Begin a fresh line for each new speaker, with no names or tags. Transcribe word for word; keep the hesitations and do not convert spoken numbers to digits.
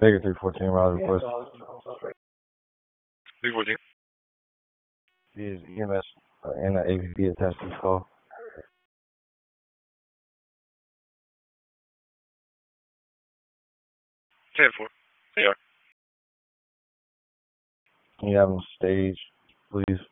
Baker three fourteen, Riley request.
three fourteen.
Is E M S uh, and the A V P attached to this call.
ten four. They are.
Can you have them stage, please?